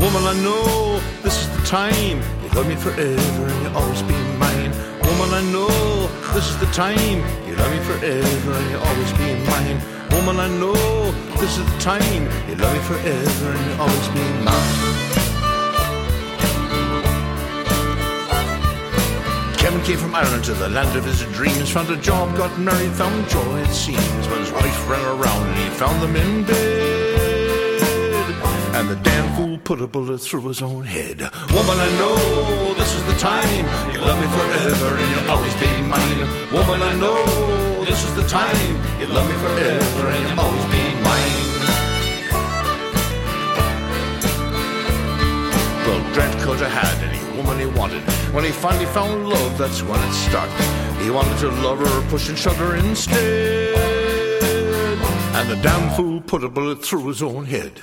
Woman, I know this is the time. You love me forever and you'll always be mine. Woman, I know this is the time. You love me forever and you'll always be mine. Woman, I know this is the time. You love me forever and you'll always be mine. Kevin came from Ireland to the land of his dreams. Found a job, got married, found joy it seems. But his wife ran around and he found them in bed. And the damn fool put a bullet through his own head. Woman, I know this is the time. You love me forever and you'll always be mine. Woman, I know this is the time. You love me forever and you'll always be mine. Well, Grant could have had any woman he wanted. When he finally found love, that's when it started. He wanted to love her, push and shove her instead. And the damn fool put a bullet through his own head.